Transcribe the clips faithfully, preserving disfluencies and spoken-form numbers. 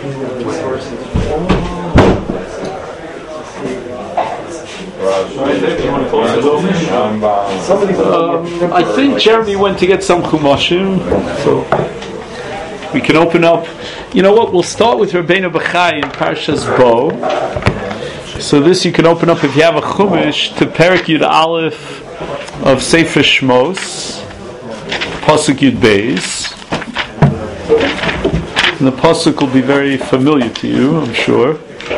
Um, I think Jeremy went to get some chumashim, so we can open up. You know what? We'll start with Rabbeinu Bachai in Parshas Bo. So this you can open up if you have a chumash to Perek Yud Aleph of Sefer Shmos, Pasuk Yud Beis. And the pasuk will be very familiar to you, I'm sure.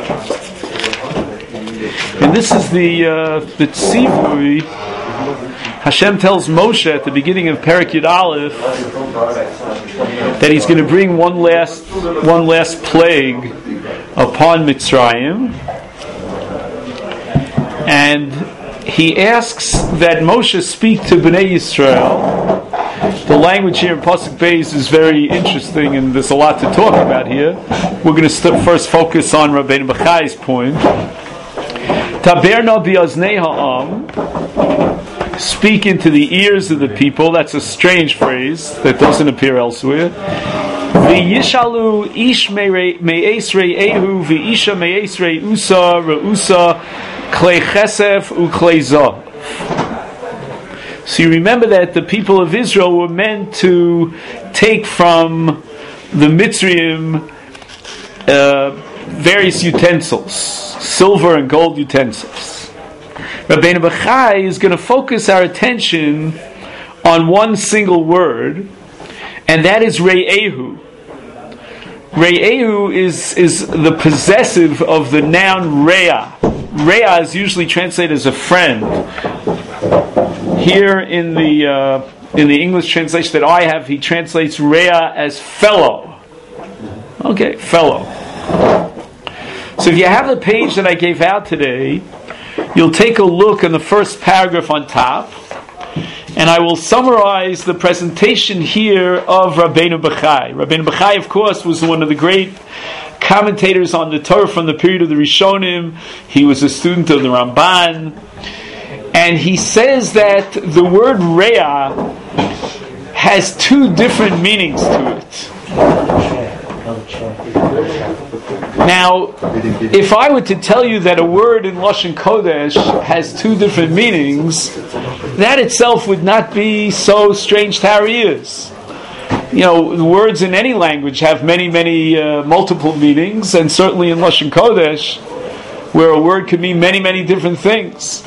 And this is the uh, the tzivui. Hashem tells Moshe at the beginning of Perek Yud Aleph that He's going to bring one last one last plague upon Mitzrayim, and He asks that Moshe speak to Bnei Yisrael. The language here in Pasuk Beis is very interesting, and there's a lot to talk about here. We're going to st- first focus on Rabbeinu Bachai's point. Taberna bi'aznei ha'am, speak into the ears of the people. That's a strange phrase that doesn't appear elsewhere. V'yishalu ish me'es re'ehu v'isha me'es re'usa re'usa klei chesef u'klei zav. So you remember that the people of Israel were meant to take from the Mitzrayim uh, various utensils, silver and gold utensils. Rabbeinu Bachai is going to focus our attention on one single word, and that is Re'ehu. Re'ehu is, is the possessive of the noun Re'ah. Re'ah is usually translated as a friend. Here in the uh, in the English translation that I have, he translates Re'ah as fellow. Okay, fellow. So if you have the page that I gave out today, you'll take a look in the first paragraph on top, and I will summarize the presentation here of Rabbeinu Bachai. Rabbeinu Bachai, of course, was one of the great commentators on the Torah from the period of the Rishonim. He was a student of the Ramban. And he says that the word Re'ah has two different meanings to it. Now, if I were to tell you that a word in Lashon Kodesh has two different meanings, that itself would not be so strange to our ears. You know, words in any language have many, many uh, multiple meanings, and certainly in Lashon Kodesh, where a word could mean many, many different things.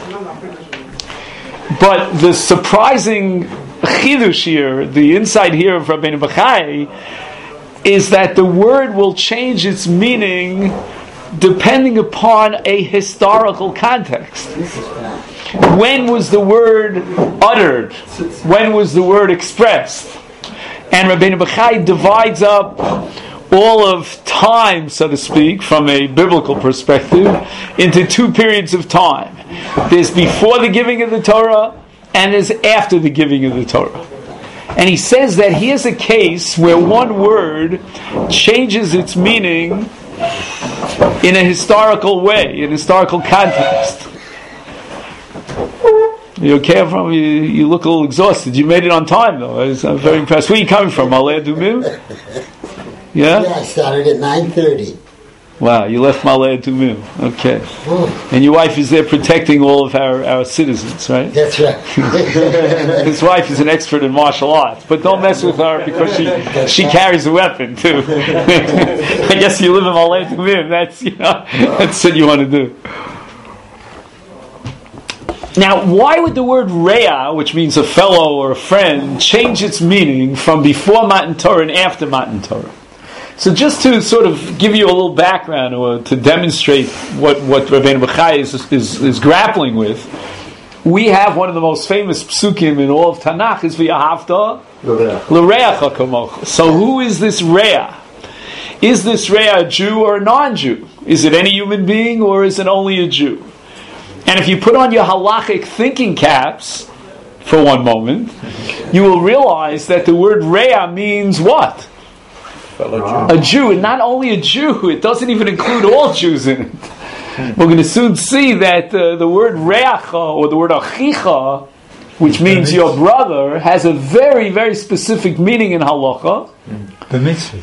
But the surprising chidush here, the insight here of Rabbeinu Bachai, is that the word will change its meaning depending upon a historical context. When was the word uttered? When was the word expressed? And Rabbeinu Bachai divides up all of time, so to speak, from a biblical perspective, into two periods of time. There's before the giving of the Torah, and there's after the giving of the Torah. And he says that here's a case where one word changes its meaning in a historical way, in a historical context. You okay? From you, you look a little exhausted. You made it on time, though. I'm very impressed. Where are you coming from, Malay Adumim? Yeah? Yeah, I started at nine thirty. Wow, you left Malay Adumim. Okay. Oh. And your wife is there protecting all of our, our citizens, right? That's right. His wife is an expert in martial arts, but don't mess with her because she she carries a weapon too. I guess you live in Malay Adumim. That's, you know, that's what you want to do. Now, why would the word Re'ah, which means a fellow or a friend, change its meaning from before Matan Torah and after Matan Torah? So just to sort of give you a little background or to demonstrate what, what Rabbeinu Bachai is, is, is grappling with, we have one of the most famous psukim in all of Tanakh is V'yahavta l'reacha kamocha. So who is this Re'ah? Is this Re'ah a Jew or a non-Jew? Is it any human being or is it only a Jew? And if you put on your halachic thinking caps for one moment, you will realize that the word Re'ah means what? Jew. A Jew, and not only a Jew, it doesn't even include all Jews in it. We're going to soon see that uh, the word Re'acha, or the word Achicha, which means your brother, has a very, very specific meaning in halacha. The mitzvahs.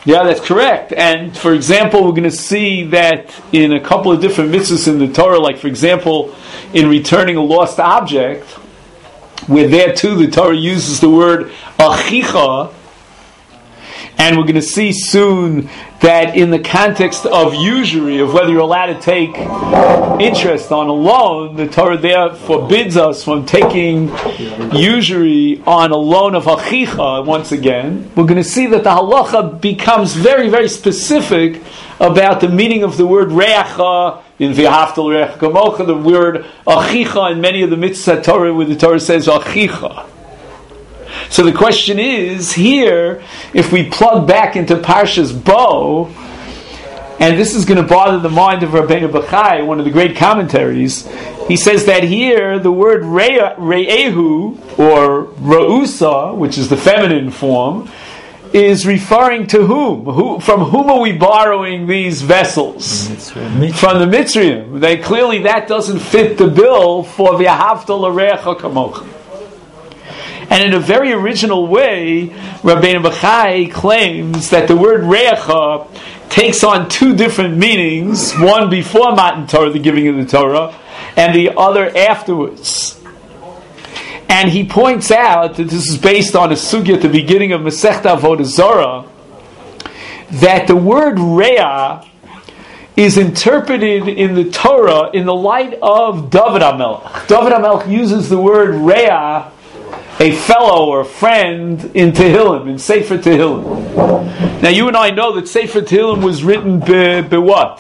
Yeah, that's correct. And for example, we're going to see that in a couple of different mitzvahs in the Torah, like for example, in returning a lost object, where there too the Torah uses the word achicha, and we're going to see soon that in the context of usury, of whether you're allowed to take interest on a loan, the Torah there forbids us from taking usury on a loan of achicha. Once again, we're going to see that the halacha becomes very, very specific about the meaning of the word reacha in v'ahavta l'reacha kamocha, the word achicha in many of the mitzvah Torah where the Torah says achicha. So the question is, here, if we plug back into Parshas Bo, and this is going to bother the mind of Rabbeinu Bachai, one of the great commentaries, he says that here, the word Re'ehu, or Ra'usa, which is the feminine form, is referring to whom? Who, from whom are we borrowing these vessels? Mitzrayim. From the Mitzrayim. They, clearly that doesn't fit the bill for v'ahavta l'reacha kamocha. And in a very original way, Rabbeinu Bachai claims that the word reacha takes on two different meanings, one before Matan Torah, the giving of the Torah, and the other afterwards. And he points out that this is based on a sugya at the beginning of Masechta Avodah Zarah, that the word rea is interpreted in the Torah in the light of David HaMelech. David HaMelech uses the word rea, a fellow or a friend, in Tehillim, in Sefer Tehillim. Now you and I know that Sefer Tehillim was written by, by what?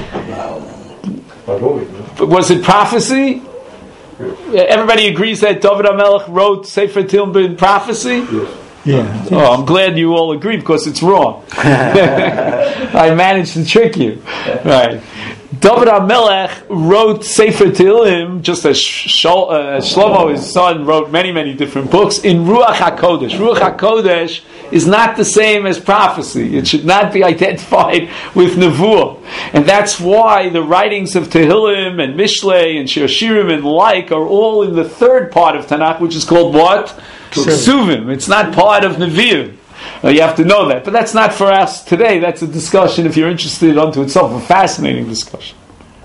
Was it prophecy? Everybody agrees that David HaMelech wrote Sefer Tehillim in prophecy? Yes. Yeah. Oh, I'm glad you all agree because it's wrong. I managed to trick you. Right. David HaMelech wrote Sefer Tehillim, just as Shol, uh, Shlomo, his son, wrote many, many different books, in Ruach HaKodesh. Ruach HaKodesh is not the same as prophecy. It should not be identified with Nevuah. And that's why the writings of Tehillim and Mishlei and Shir Shirim and like are all in the third part of Tanakh, which is called what? Ksuvim. It's not part of Nevi'im. Uh, you have to know that. But that's not for us today. That's a discussion, if you're interested, unto itself. A fascinating discussion.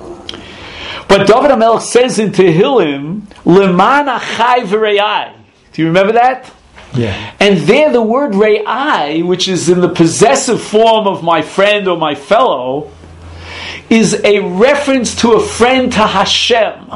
But David HaMelech says in Tehillim, Leman achai v're'ai. Do you remember that? Yeah. And there the word re'ai, which is in the possessive form of my friend or my fellow, is a reference to a friend to Hashem.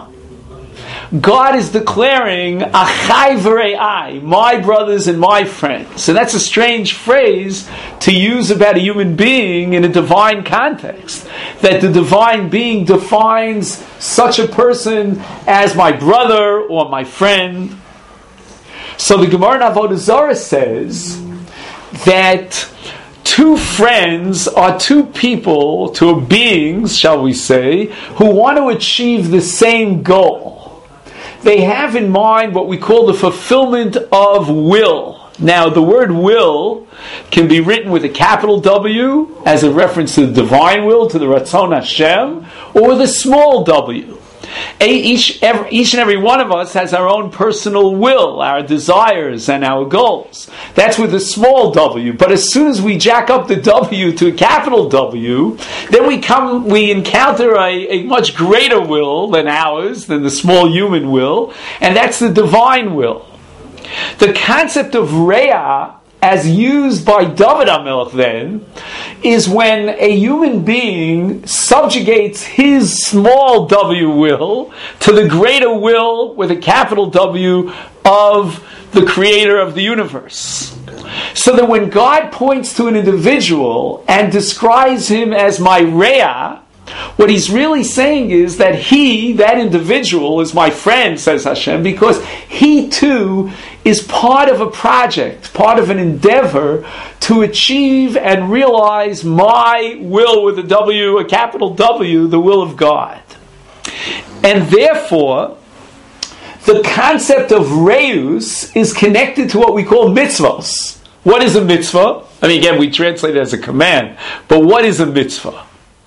God is declaring, Achai v're'ai, my brothers and my friends. And that's a strange phrase to use about a human being in a divine context. That the divine being defines such a person as my brother or my friend. So the Gemara in Avodah Zarah says that two friends are two people, two beings, shall we say, who want to achieve the same goal. They have in mind what we call the fulfillment of will. Now, the word will can be written with a capital W as a reference to the divine will, to the Ratzon Hashem, or with a small w. Each, every, each and every one of us has our own personal will, our desires and our goals. That's with a small w. But as soon as we jack up the W to a capital W, then we come, we encounter a, a much greater will than ours, than the small human will, and that's the divine will. The concept of Re'ah, as used by David HaMelech then, is when a human being subjugates his small w will to the greater will, with a capital W, of the creator of the universe. So that when God points to an individual and describes him as my Re'ah, what he's really saying is that he, that individual, is my friend, says Hashem, because he too is part of a project, part of an endeavor to achieve and realize my will with a W, a capital W, the will of God. And therefore, the concept of reus is connected to what we call mitzvahs. What is a mitzvah? I mean, again, we translate it as a command, but what is a mitzvah?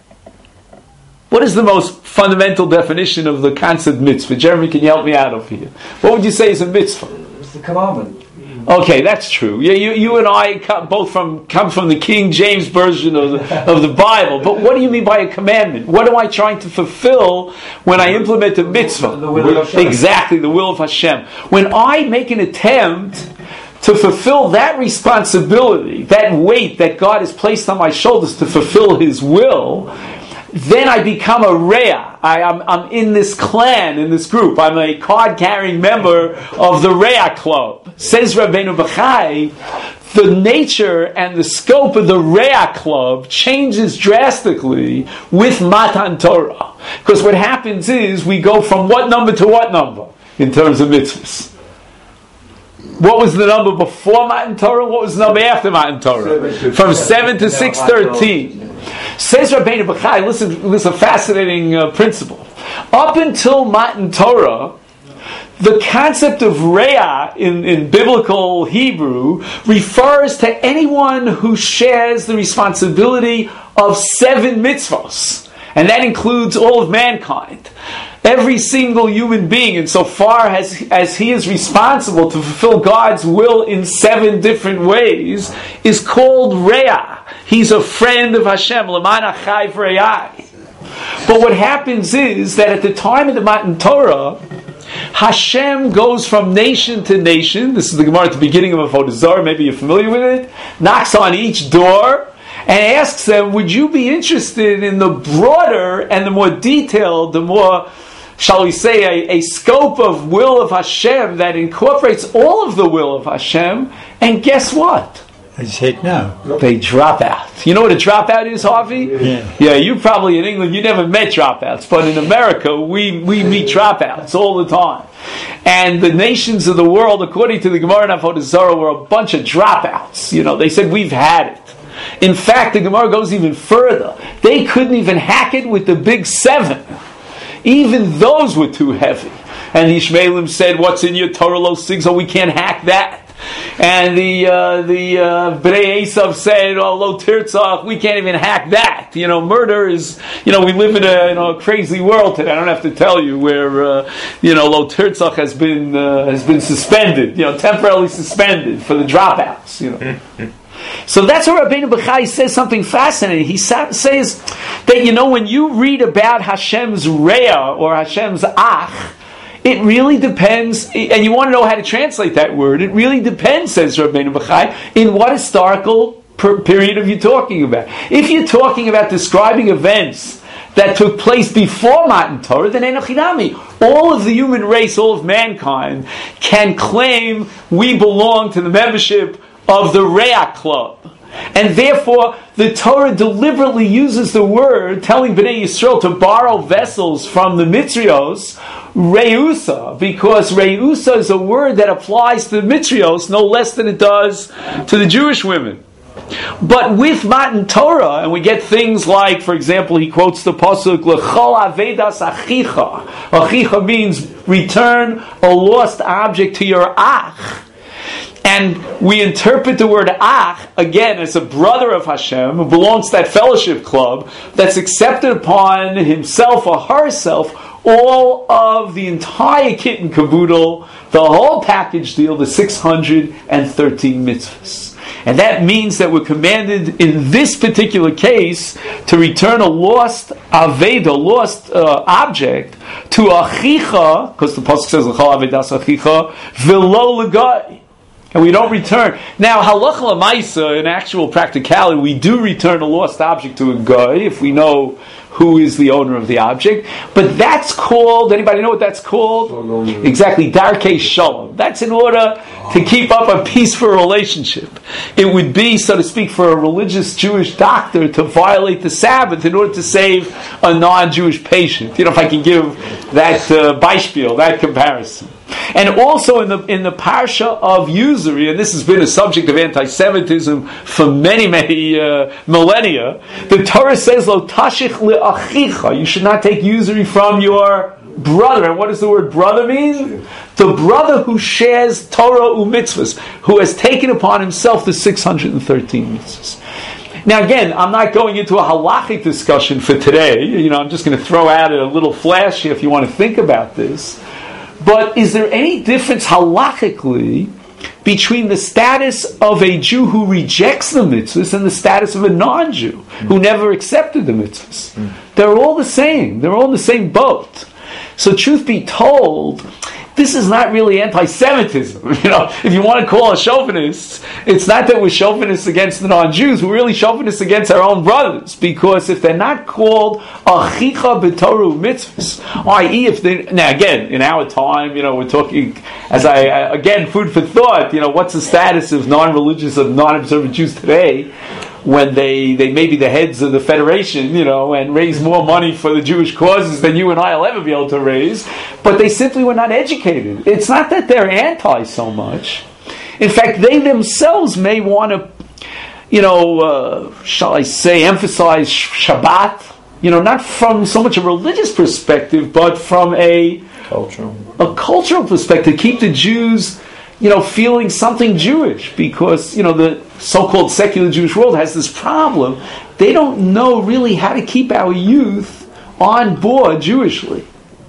What is the most fundamental definition of the concept mitzvah? Jeremy, can you help me out over here? What would you say is a mitzvah? It's the commandment. Okay, that's true. You, you, you and I come, both from come from the King James version of the, of the Bible. But what do you mean by a commandment? What am I trying to fulfill when I implement a mitzvah? The will of Hashem. Exactly, the will of Hashem. When I make an attempt to fulfill that responsibility, that weight that God has placed on my shoulders to fulfill His will, then I become a Re'ah. I, I'm, I'm in this clan, in this group. I'm a card-carrying member of the Re'ah club. Says Rabbeinu Bachai, the nature and the scope of the Re'ah club changes drastically with Matan Torah. Because what happens is we go from what number to what number in terms of mitzvahs. What was the number before Matan Torah? What was the number after Matan Torah? From seven to six thirteen. Says Rabbeinu Bachai, listen, this is a fascinating uh, principle. Up until Matan Torah, the concept of Re'ah in, in biblical Hebrew refers to anyone who shares the responsibility of seven mitzvos. And that includes all of mankind. Every single human being, insofar as, as he is responsible to fulfill God's will in seven different ways, is called Re'ah. He's a friend of Hashem. L'man achai v're'ai. But what happens is that at the time of the Matan Torah, Hashem goes from nation to nation. This is the Gemara at the beginning of Avodah Zarah. Maybe you're familiar with it. Knocks on each door and asks them, would you be interested in the broader and the more detailed, the more, shall we say, a, a scope of will of Hashem that incorporates all of the will of Hashem? And guess what? I said no. They drop out. You know what a dropout is, Harvey? Yeah. Yeah, you probably in England, you never met dropouts, but in America, we, we meet dropouts all the time. And the nations of the world, according to the Gemara in Avodah Zarah, were a bunch of dropouts. You know, they said, we've had it. In fact, the Gemara goes even further. They couldn't even hack it with the big seven. Even those were too heavy. And the Ishmaelim said, what's in your Torah lo sigzo? We can't hack that. And the uh, the uh, Bnei Esav said, "Oh, lo tirtzach, we can't even hack that." You know, murder is. You know, we live in a, in a crazy world today. I don't have to tell you where uh, you know lo tirtzach has been uh, has been suspended. You know, temporarily suspended for the dropouts. You know. So that's where Rabbeinu Bachai says something fascinating. He sa- says that, you know, when you read about Hashem's Re'ah or Hashem's Ach, it really depends, and you want to know how to translate that word, it really depends, says Rabbeinu Bachai, in what historical per- period are you talking about. If you're talking about describing events that took place before Matan Torah, then Enoch Hinami, all of the human race, all of mankind, can claim we belong to the membership of the Re'ah club. And therefore, the Torah deliberately uses the word, telling Bnei Yisrael to borrow vessels from the Mitzrios, Reusa, because Reusa is a word that applies to the Mitzrios no less than it does to the Jewish women. But with Matan Torah, and we get things like, for example, he quotes the pasuk, L'chol avedas achicha. Achicha means return a lost object to your ach. And we interpret the word ach, again, as a brother of Hashem, who belongs to that fellowship club, that's accepted upon himself or herself all of the entire kit and caboodle, the whole package deal, the six hundred thirteen mitzvahs. And that means that we're commanded in this particular case to return a lost aveda, lost uh, object, to achicha, because the pasuk says, L'chol avedas achicha, v'lo l'gai. And we don't return. Now, halacha l'maisa, in actual practicality, we do return a lost object to a guy if we know who is the owner of the object. But that's called, anybody know what that's called? Shalom. Exactly, darkei shalom. That's in order to keep up a peaceful relationship. It would be, so to speak, for a religious Jewish doctor to violate the Sabbath in order to save a non-Jewish patient. You know, if I can give that uh, Beispiel, that comparison. And also in the in the parsha of usury, and this has been a subject of anti-Semitism for many, many uh, millennia, the Torah says, Lo tashich le'achicha, you should not take usury from your brother. And what does the word brother mean? The brother who shares Torah u'mitzvahs, who has taken upon himself the six hundred thirteen mitzvahs. Now again, I'm not going into a halachic discussion for today. You know, I'm just going to throw out a little flash here if you want to think about this. But is there any difference halachically between the status of a Jew who rejects the mitzvahs and the status of a non-Jew who never accepted the mitzvahs. They're all the same. They're all in the same boat. So truth be told, this is not really anti-Semitism. You know, if you want to call us chauvinists, it's not that we're chauvinists against the non-Jews. We're really chauvinists against our own brothers, because if they're not called achicha b'torah mitzvahs, that is, if they now again in our time, you know, we're talking as I again food for thought. You know, what's the status of non-religious of non-observant Jews today? When they, they may be the heads of the federation, you know, and raise more money for the Jewish causes than you and I will ever be able to raise, but they simply were not educated. It's not that they're anti so much. In fact, they themselves may want to, you know, uh, shall I say, emphasize Shabbat, you know, not from so much a religious perspective, but from a cultural, a cultural perspective. Keep the Jews, you know, feeling something Jewish, because, you know, the so-called secular Jewish world has this problem. They don't know really how to keep our youth on board Jewishly.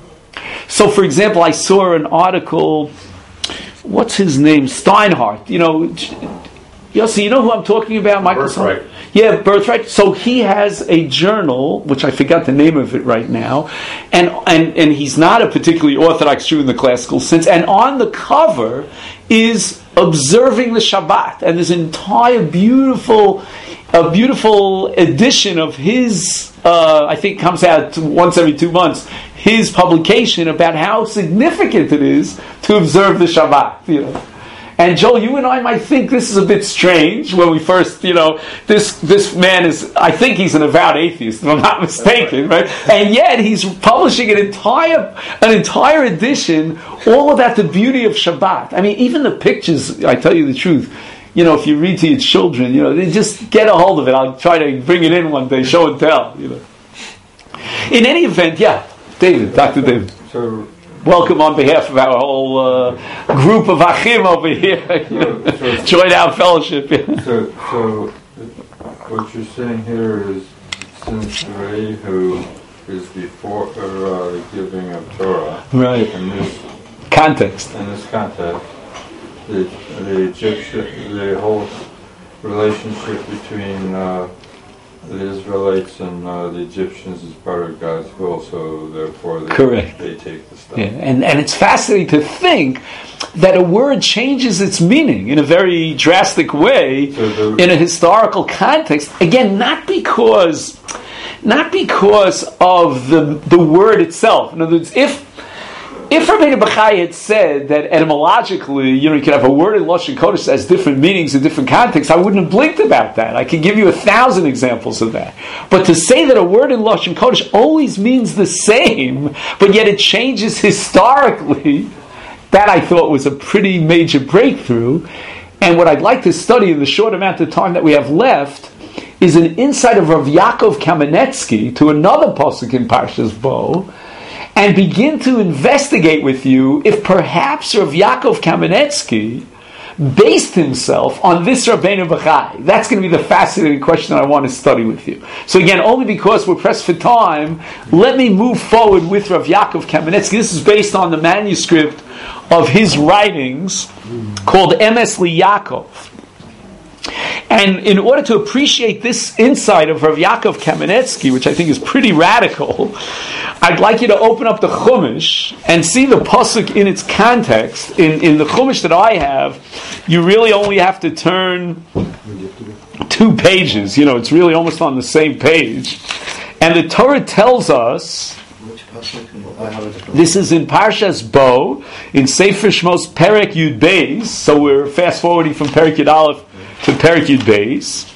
So, for example, I saw an article, what's his name? Steinhardt. You know, Yossi, you know who I'm talking about? Michael Birthright. Steinhardt? Yeah, Birthright. So he has a journal, which I forgot the name of it right now, and and and he's not a particularly Orthodox Jew in the classical sense, and on the cover is observing the Shabbat, and there's an entire beautiful, a beautiful edition of his, uh, I think comes out once every two months, his publication about how significant it is to observe the Shabbat, you know. And Joel, you and I might think this is a bit strange when we first, you know, this this man is, I think he's an avowed atheist, if I'm not mistaken, right? And yet he's publishing an entire an entire edition all about the beauty of Shabbat. I mean, even the pictures, I tell you the truth, you know, if you read to your children, you know, they just get a hold of it. I'll try to bring it in one day, show and tell, you know. In any event, yeah, David, Doctor David. So, welcome on behalf of our whole uh, group of Achim over here. You know, so, so, join our fellowship. Yeah. So, so what you're saying here is, since Ray, who is before uh, the giving of Torah, right? In this context, in this context, the the Egyptian, the whole relationship between uh, the Israelites and uh, the Egyptians is part of God's will, so therefore they, correct. They take the stuff. Yeah. And, and it's fascinating to think that a word changes its meaning in a very drastic way so the, in a historical context. Again, not because not because of the the word itself. In other words, if If Rabbeinu Bachai had said that etymologically, you know, you could have a word in Lashon Kodesh that has different meanings in different contexts, I wouldn't have blinked about that. I could give you a thousand examples of that. But to say that a word in Lashon Kodesh always means the same, but yet it changes historically, that I thought was a pretty major breakthrough. And what I'd like to study in the short amount of time that we have left is an insight of Rav Yaakov Kamenetsky to another pasuk in Parshas Bo, and begin to investigate with you if perhaps Rav Yaakov Kamenetsky based himself on this Rabbeinu Bachai. That's going to be the fascinating question I want to study with you. So again, only because we're pressed for time, let me move forward with Rav Yaakov Kamenetsky. This is based on the manuscript of his writings called Emes Yaakov. And in order to appreciate this insight of Rav Yaakov Kamenetsky, which I think is pretty radical, I'd like you to open up the Chumash and see the pasuk in its context. In, in the Chumash that I have, you really only have to turn two pages. You know, it's really almost on the same page. And the Torah tells us, this is in Parshas Bo, in Sefer Shmos Perek Yud Beis, so we're fast forwarding from Perek Yud Aleph to Perek Yud Beis.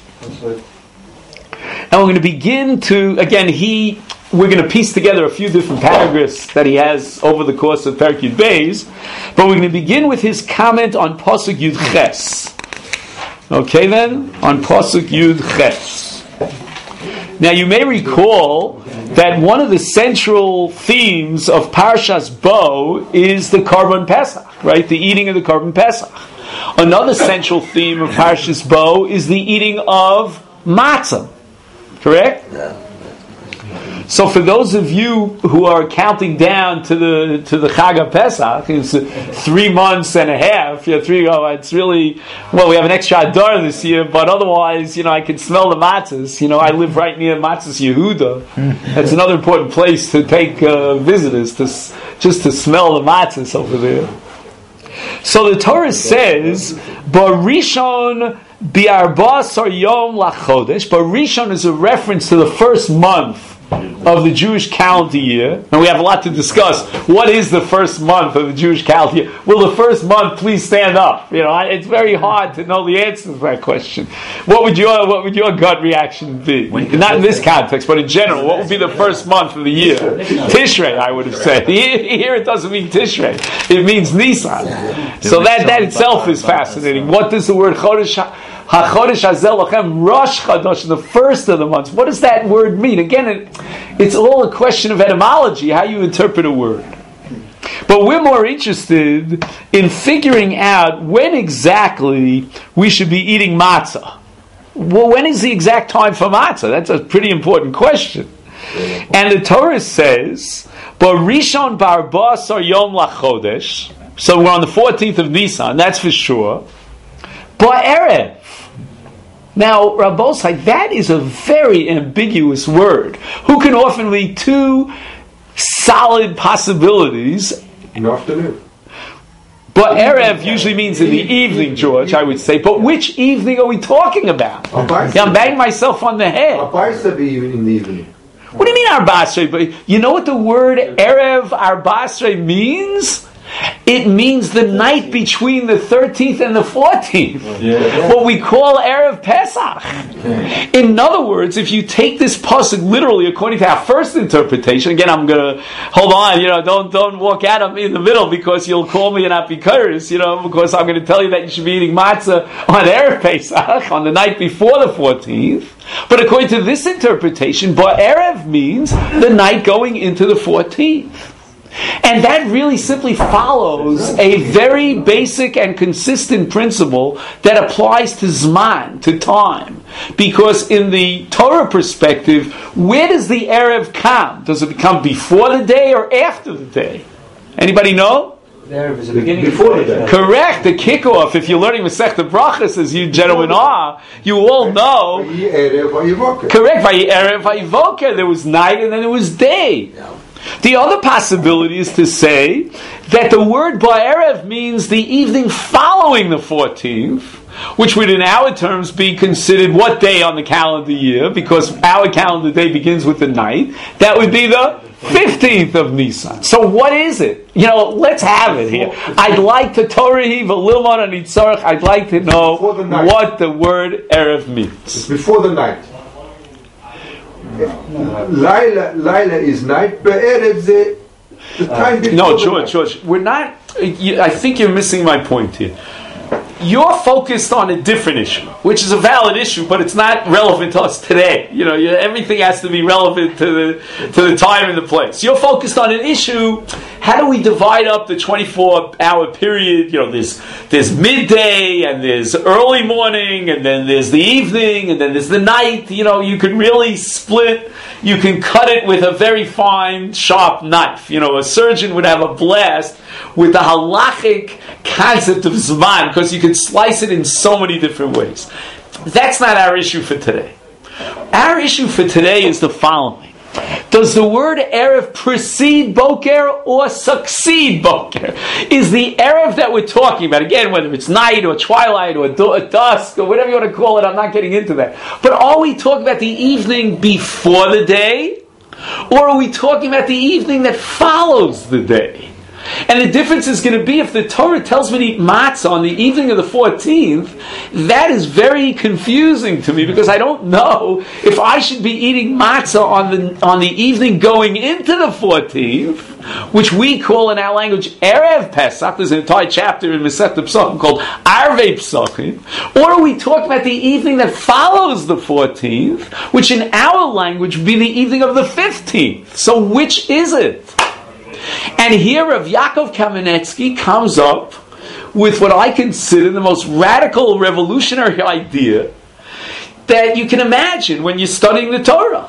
And we're going to begin to, again, he, we're going to piece together a few different paragraphs that he has over the course of Perek Yud Beis, but we're going to begin with his comment on Pasuk Yud Ches. Okay then? On Pasuk Yud Ches. Now you may recall that one of the central themes of Parshas Bo is the Korban Pesach, right? The eating of the Korban Pesach. Another central theme of Parshas Bo is the eating of matzah. Correct? Yeah. So for those of you who are counting down to the to the Chag HaPesach, it's three months and a half. You know, three. Oh, it's really well. We have an extra Adar this year, but otherwise, you know, I can smell the matzahs. You know, I live right near Matzahs Yehuda. That's another important place to take uh, visitors to just to smell the matzahs over there. So the Torah says, "Barishon bi'arba'asar yom lachodesh." Barishon is a reference to the first month of the Jewish calendar year. And we have a lot to discuss. What is the first month of the Jewish calendar year? Will the first month please stand up? You know, it's very hard to know the answer to that question. What would your what would your gut reaction be? Not in this context, but in general. What would be the first month of the year? Tishrei, I would have said. Here it doesn't mean Tishrei. It means Nisan. So that, that itself is fascinating. What does the word Chodesh HaChodesh Hazel Lachem Rosh Chodesh, the first of the months? What does that word mean? Again, it, it's all a question of etymology, how you interpret a word. But we're more interested in figuring out when exactly we should be eating matzah. Well, when is the exact time for matzah? That's a pretty important question. And the Torah says, Barishon ba'arba'asar yom lachodesh. So we're on the fourteenth of Nisan, that's for sure. Ba'erev. Now, Rabbosai, that is a very ambiguous word. Who can offer me two solid possibilities? In the afternoon. But Erev usually means in the evening, George, I would say. But which evening are we talking about? Yeah, I'm banging myself on the head. Arbaasai in the evening. What do you mean Arbaasai? But you know what the word Erev Arbaasai means? It means the night between the thirteenth and the fourteenth. Yeah. What we call Erev Pesach. Yeah. In other words, if you take this pasuk literally according to our first interpretation, again, I'm going to hold on, you know, don't don't walk out of me in the middle because you'll call me and not be curious, you know, because I'm going to tell you that you should be eating matzah on Erev Pesach, on the night before the fourteenth. But according to this interpretation, Ba'erev means the night going into the fourteenth. And that really simply follows a very basic and consistent principle that applies to Zman, to time. Because in the Torah perspective, where does the Erev come? Does it come before the day or after the day? Anybody know? The Erev is the beginning before the day. Correct, the kickoff. If you're learning Masechta Brachos, as you gentlemen are, you all know. Correct, Vayerev Vayivoker. There was night and then there was day. The other possibility is to say that the word Ba'erev means the evening following the fourteenth, which would in our terms be considered what day on the calendar year, because our calendar day begins with the night. That would be the fifteenth of Nisan. So what is it? You know, let's have it here. I'd like to Torah a little more on Yitzarach. I'd like to know what the word Erev means. It's before the night. Laila, Laila is night, but Erev the, the time before. No, George, George, we're not. You, I think you're missing my point here. You're focused on a different issue, which is a valid issue, but it's not relevant to us today. You know, you, everything has to be relevant to the to the time and the place. You're focused on an issue. How do we divide up the twenty-four hour period? You know, there's there's midday, and there's early morning, and then there's the evening, and then there's the night. You know, you can really split. You can cut it with a very fine, sharp knife. You know, a surgeon would have a blast with the halachic concept of Zman, because you can slice it in so many different ways. That's not our issue for today. Our issue for today is the following. Does the word Erev precede Boker or succeed Boker? Is the Erev that we're talking about, again, whether it's night or twilight or dusk or whatever you want to call it, I'm not getting into that. But are we talking about the evening before the day? Or are we talking about the evening that follows the day? And the difference is going to be, if the Torah tells me to eat matzah on the evening of the fourteenth, that is very confusing to me, because I don't know if I should be eating matzah on the on the evening going into the fourteenth, which we call in our language Erev Pesach. There's an entire chapter in Masechta Pesachim called Arvei Pesachim. Or are we talking about the evening that follows the fourteenth, which in our language would be the evening of the fifteenth? So which is it? And here Rav Yaakov Kamenetsky comes up with what I consider the most radical, revolutionary idea that you can imagine when you're studying the Torah.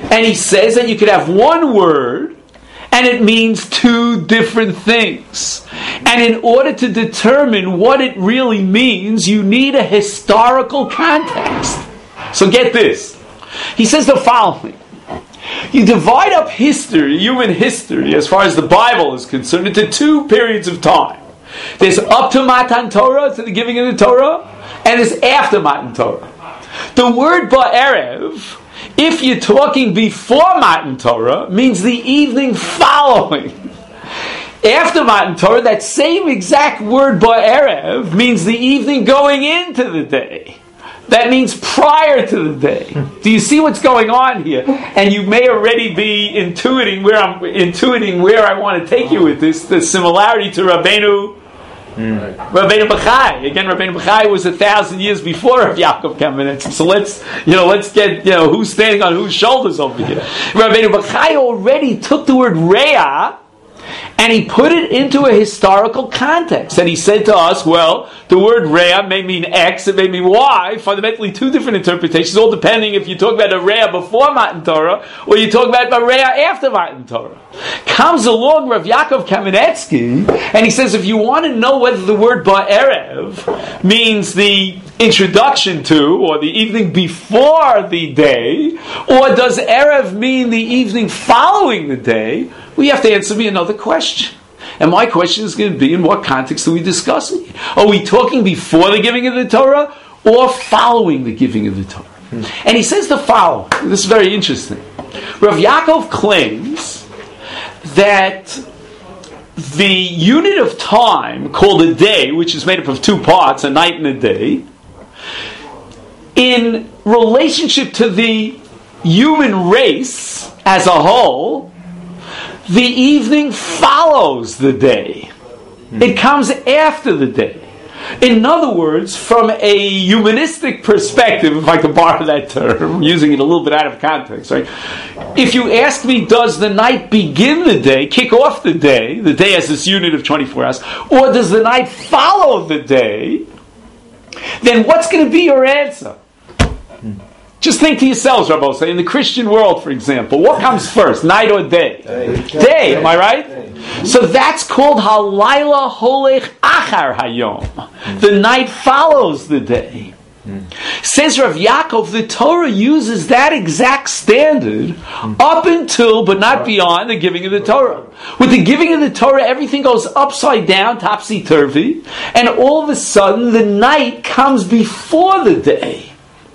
And he says that you could have one word and it means two different things. And in order to determine what it really means, you need a historical context. So get this. He says the following. You divide up history, human history, as far as the Bible is concerned, into two periods of time. There's up to Matan Torah, to the giving of the Torah, and there's after Matan Torah. The word Ba'erev, if you're talking before Matan Torah, means the evening following. After Matan Torah, that same exact word Ba'erev means the evening going into the day. That means prior to the day. Do you see what's going on here? And you may already be intuiting where I'm intuiting where I want to take you with this, the similarity to Rabbeinu Mm. Rabbeinu Bachai. Again, Rabbeinu Bachai was a thousand years before Rav Yaakov Kamenetsky. So let's, you know, let's get, you know, who's standing on whose shoulders over here. Rabbeinu Bachai already took the word Reah and he put it into a historical context. And he said to us, well, the word Reah may mean X, it may mean Y. Fundamentally, two different interpretations, all depending if you talk about a Reah before Matan Torah or you talk about a Reah after Matan Torah. Comes along Rav Yaakov Kamenetsky, and he says, if you want to know whether the word Ba'erev means the introduction to, or the evening before the day, or does Erev mean the evening following the day, well, you have to answer me another question. And my question is going to be, in what context are we discussing? Are we talking before the giving of the Torah, or following the giving of the Torah? Hmm. And he says the following. This is very interesting. Rav Yaakov claims that the unit of time called a day, which is made up of two parts, a night and a day, in relationship to the human race as a whole, the evening follows the day. It comes after the day. In other words, from a humanistic perspective, if I could borrow that term, using it a little bit out of context, right? If you ask me, does the night begin the day, kick off the day, the day as this unit of twenty-four hours, or does the night follow the day, then what's going to be your answer? Just think to yourselves, Rabbi, say, in the Christian world, for example, what comes first, night or day? Day, day am I right? Day. So that's called Halayla Holech Achar Hayom. The night follows the day. Mm. Says Rav Yaakov, the Torah uses that exact standard mm. up until, but not beyond, the giving of the Torah. With the giving of the Torah, everything goes upside down, topsy-turvy, and all of a sudden the night comes before the day.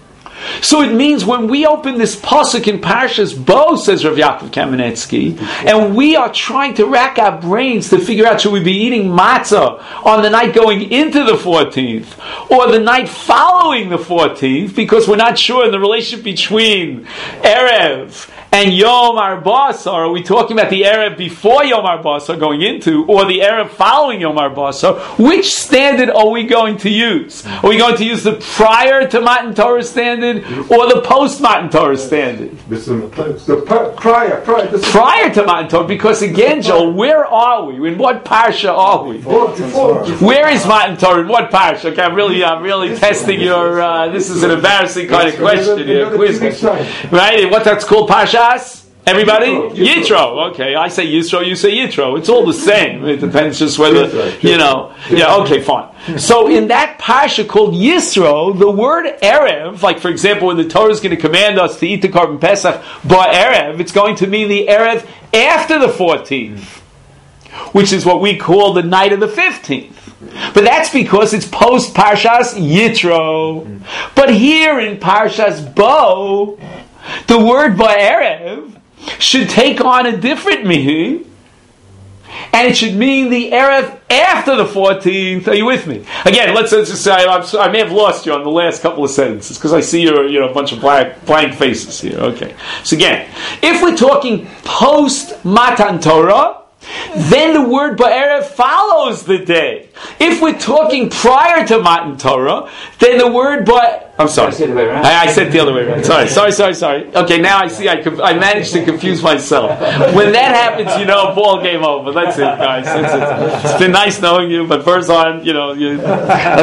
So it means when we open this pasuk in Parshas Bo, says Rav Yaakov Kamenetsky, and we are trying to rack our brains to figure out, should we be eating matzah on the night going into the fourteenth or the night following the fourteenth, because we're not sure in the relationship between Erev and Yom Arbasar. Are we talking about the Erev before Yom Arbasar going into, or the Erev following Yom Arbasar? Which standard are we going to use? Are we going to use the prior to Matan Torah standard or the post Matan Torah standard? This is the prior, prior, this prior to Matan Torah, because again, Joel, where are we? In what parsha are we? Before, before. Where is Matan Torah? In what parsha? Okay, I'm really, I'm really testing your. Uh, this is an embarrassing kind of question here, quiz, right? What that's called, parsha. Everybody? Yitro. Yitro. Okay, I say Yitro, you say Yitro. It's all the same. It depends just whether, you know. Yeah, okay, fine. So in that parsha called Yisro, the word Erev, like for example, when the Torah is going to command us to eat the Korban Pesach Ba'erev, it's going to mean the Erev after the fourteenth, which is what we call the night of the fifteenth. But that's because it's post Parshas Yitro. But here in Parshas Bo, the word Ba'erev should take on a different meaning, and it should mean the Erev after the fourteenth. Are you with me? Again, let's, let's just say I'm, I may have lost you on the last couple of sentences because I see your, you know, a bunch of blank, blank faces here. Okay. So again, if we're talking post Matan Torah, then the word Ba'erev follows the day. If we're talking prior to Matan Torah, then the word Ba... I'm sorry. I, I said the other way around. Sorry, sorry, sorry, sorry. Okay, now I see I, I managed to confuse myself. When that happens, you know, ball game over. That's it, guys. That's it. It's been nice knowing you, but first on, you know... You, okay.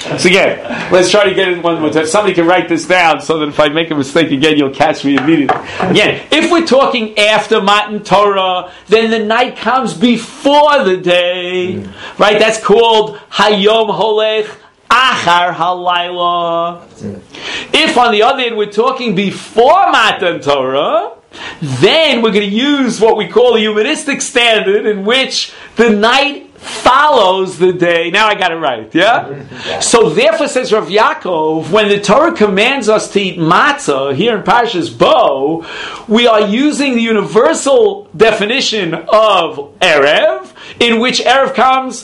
So again, let's try to get it one more time. Somebody can write this down so that if I make a mistake again, you'll catch me immediately. Again, if we're talking after Matan Torah, then the night comes before the day. Mm. Right? That's called Hayom Holech Achar Halayla. If on the other hand we're talking before Matan Torah, then we're going to use what we call a humanistic standard in which the night follows the day. Now I got it right, yeah? So therefore, says Rav Yaakov, when the Torah commands us to eat matzah, here in Parshas Bo, we are using the universal definition of Erev, in which Erev comes...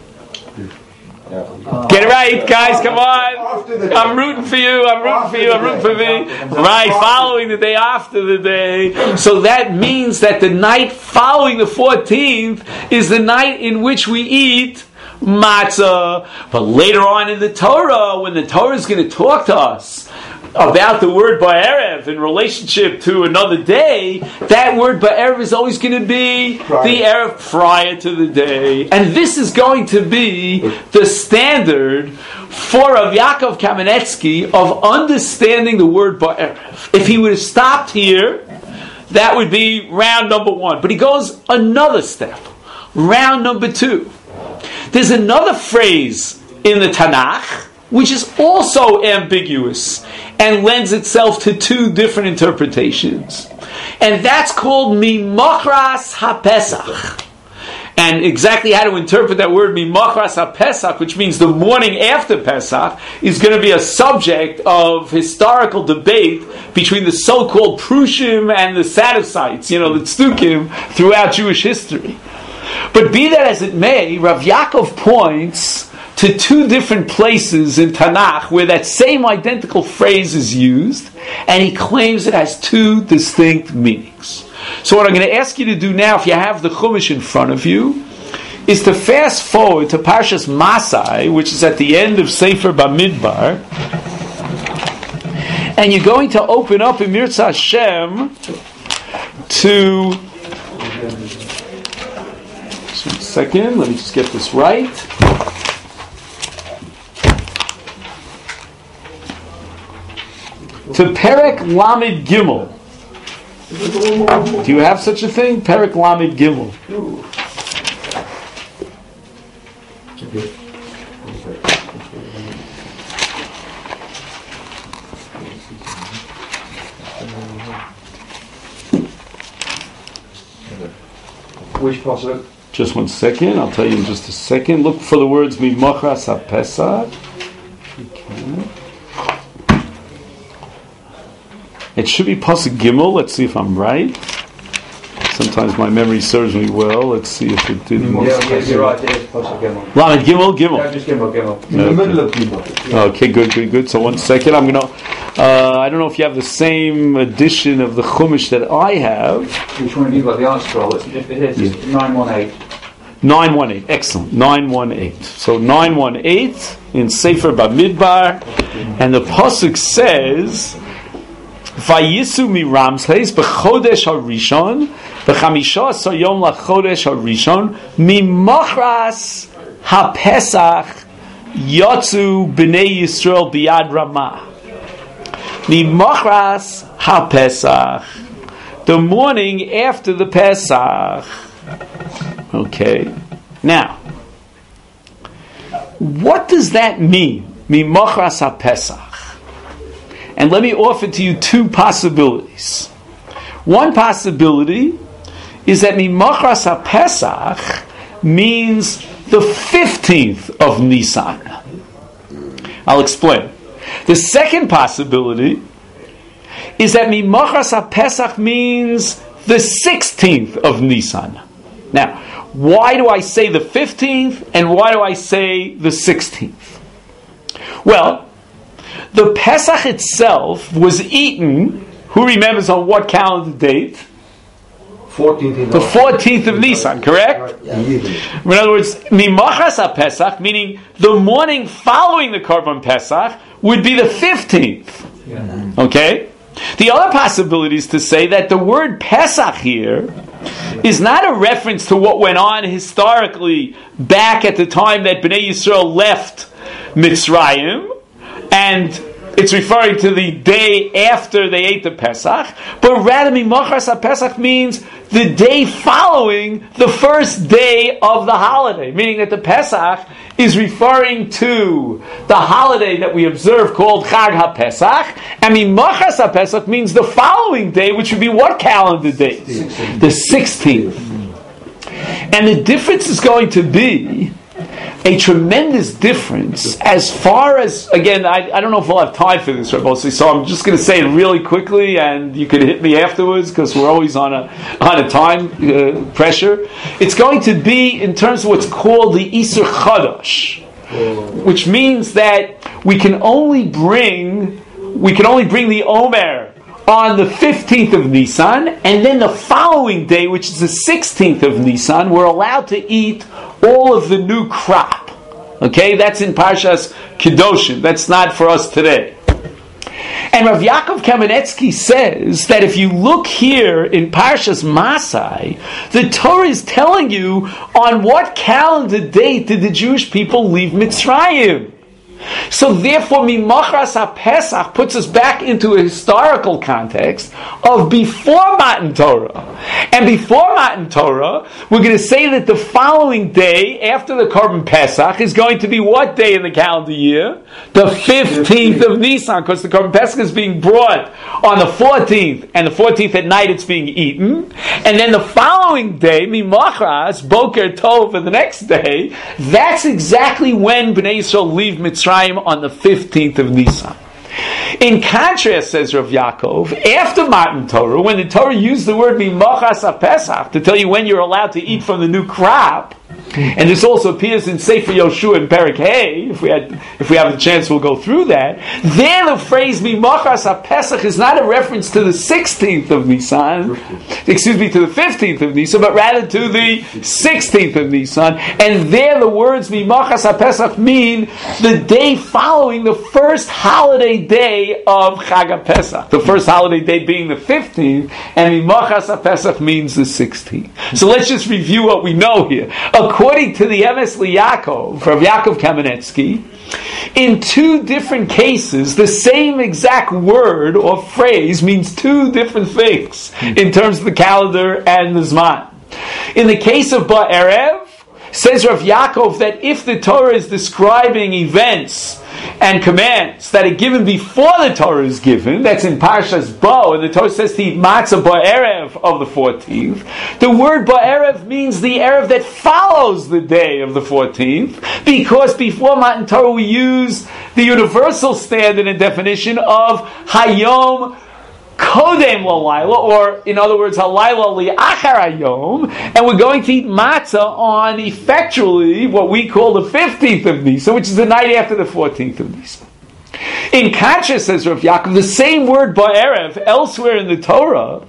Get it right, guys, come on. I'm rooting for you, I'm rooting for you, I'm rooting for me. Right, following the day after the day. So that means that the night following the fourteenth is the night in which we eat matzah. But later on in the Torah, when the Torah is going to talk to us about the word ba'erev in relationship to another day, that word ba'erev is always going to be prior. The erev prior to the day. And this is going to be the standard for Rav Yaakov Kamenetsky of understanding the word ba'erev. If he would have stopped here, that would be round number one. But he goes another step. Round number two. There's another phrase in the Tanakh which is also ambiguous and lends itself to two different interpretations. And that's called Mimachras HaPesach. And exactly how to interpret that word Mimachras HaPesach, which means the morning after Pesach, is going to be a subject of historical debate between the so-called Prushim and the Sadducites, you know, the Tzdukim, throughout Jewish history. But be that as it may, Rav Yaakov points to two different places in Tanakh where that same identical phrase is used, and he claims it has two distinct meanings. So what I'm going to ask you to do now, if you have the Chumash in front of you, is to fast forward to Parshas Masai, which is at the end of Sefer Bamidbar, and you're going to open up in Mirza Hashem to... Just one second, let me just get this right. To Perek Lamed Gimel. Do you have such a thing? Perek Lamed Gimel. Which pasuk? Just one second. I'll tell you in just a second. Look for the words Mimachras HaPesach. Okay. It should be Pasuk Gimel. Let's see if I'm right. Sometimes my memory serves me well. Let's see if it didn't. Yeah, yeah, you're right. It is Pasuk Gimel. Lamed Gimel, Gimel. Yeah, just Gimel, Gimel. In the middle of Gimel. Okay, good, good, good. So one second. I'm gonna. Uh, I don't know if you have the same edition of the Chumash that I have. Which one have you got? The answer scroll. It's, it is yeah. nine one eight. nine one eight. Excellent. nine one eight. So nine one eight in Sefer Bamidbar, and the pasuk says. Vayisu mi Ramses b'chodesh harishon b'chamisha asar yom lachodesh harishon mimachras hapesach yotzu b'nei Yisrael biyad Ramah. Mimachras hapesach, the morning after the Pesach. Okay. Now, what does that mean? Mimachras hapesach. And let me offer to you two possibilities. One possibility is that Mimachras HaPesach means the fifteenth of Nisan. I'll explain. The second possibility is that Mimachras HaPesach means the sixteenth of Nisan. Now, why do I say the fifteenth and why do I say the sixteenth? Well, the Pesach itself was eaten, who remembers on what calendar date? fourteenth The fourteenth of Nisan, correct? Yeah. In other words, Mimachras HaPesach, meaning the morning following the Korban Pesach, would be the fifteenth. Yeah. Okay? The other possibility is to say that the word Pesach here is not a reference to what went on historically back at the time that Bnei Yisrael left Mitzrayim, and it's referring to the day after they ate the Pesach, but rather Mimachras HaPesach means the day following the first day of the holiday, meaning that the Pesach is referring to the holiday that we observe called Chag HaPesach, and Mimachras HaPesach means the following day, which would be what calendar date? The sixteenth. And the difference is going to be a tremendous difference as far as, again, I, I don't know if we'll have time for this, Rabbi, so I'm just going to say it really quickly, and you can hit me afterwards because we're always on a on a time uh, pressure. It's going to be in terms of what's called the Isur Chadash, which means that we can only bring we can only bring the Omer on the fifteenth of Nisan, and then the following day, which is the sixteenth of Nisan, we're allowed to eat all of the new crop. Okay, that's in Parshas Kedoshim. That's not for us today. And Rav Yaakov Kamenetsky says that if you look here in Parshas Masai, the Torah is telling you on what calendar date did the Jewish people leave Mitzrayim. So therefore, Mimachras HaPesach puts us back into a historical context of before Matan Torah. And before Matan Torah, we're going to say that the following day, after the Korban Pesach, is going to be what day in the calendar year? The fifteenth of Nisan, because the Korban Pesach is being brought on the fourteenth, and the fourteenth at night it's being eaten. And then the following day, Mimachras, Boker Tov, for the next day, that's exactly when Bnei Yisrael leave Mitzrayim, on the fifteenth of Nisan. In contrast, says Rav Yaakov, after Matan Torah, when the Torah used the word Mimachras HaPesach to tell you when you're allowed to eat from the new crop, and this also appears in Sefer Yoshua and Perek Hey, if we had, if we have the chance, we'll go through that. There, the phrase Mimachras HaPesach is not a reference to the sixteenth of Nisan, excuse me, to the fifteenth of Nisan, but rather to the sixteenth of Nisan. And there, the words Mimachras HaPesach mean the day following the first holiday day of Chag HaPesach. The first holiday day being the fifteenth, and Mimachras HaPesach means the sixteenth. So let's just review what we know here. According to the Emes L'Yaakov, Rav Yaakov Kamenetsky, in two different cases, the same exact word or phrase means two different things in terms of the calendar and the Zman. In the case of Ba'erev, says Rav Yaakov that if the Torah is describing events and commands that are given before the Torah is given, that's in Parshas Bo, and the Torah says to eat matzah ba'erev of the fourteenth, the word ba'erev means the erev that follows the day of the fourteenth, because before Matan Torah we use the universal standard and definition of Hayom Kodem Lalayla, or in other words, Halayla Li'achar Hayom, and we're going to eat matzah on effectually what we call the fifteenth of Nisan, which is the night after the fourteenth of Nisan. In contrast, says Rav Yaakov, the same word Ba'erev elsewhere in the Torah,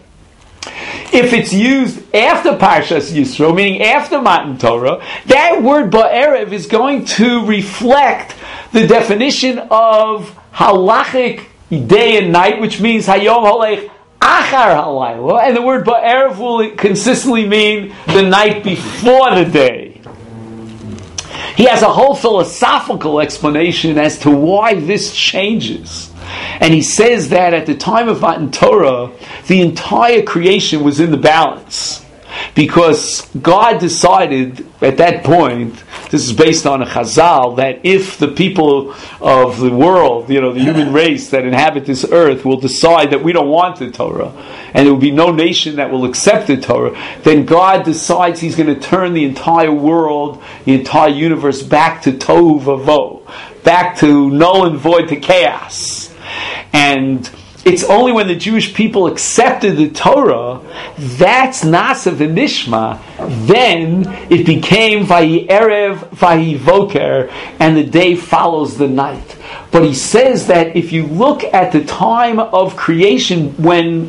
if it's used after Parshas Yisro, meaning after Matan Torah, that word Ba'erev is going to reflect the definition of halachic day and night, which means Hayom Holech Achar Halayla, and the word Ba'erev will consistently mean the night before the day. He has a whole philosophical explanation as to why this changes. And he says that at the time of Matan Torah, the entire creation was in the balance. Because God decided at that point, this is based on a chazal, that if the people of the world, you know, the human race that inhabit this earth will decide that we don't want the Torah, and there will be no nation that will accept the Torah, then God decides He's going to turn the entire world, the entire universe back to tohu vavoh, back to null and void, to chaos. And it's only when the Jewish people accepted the Torah, that's Nasa v'Nishma, then it became Vayi Erev, Vayi Voker, and the day follows the night. But he says that if you look at the time of creation when